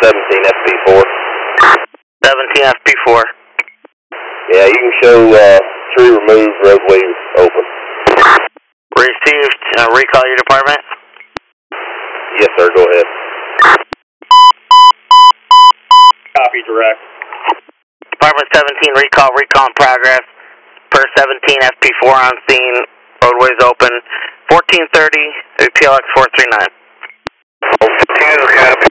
17 FP4. 17 FP4. Yeah, you can show tree removed, roadway open. Received. Recall your department? Yes, sir. Go ahead. Copy, direct. Department 17, recall in progress. Per 17 FP4 on scene. Roadways open. 1430 PLX 439. 15 is copy.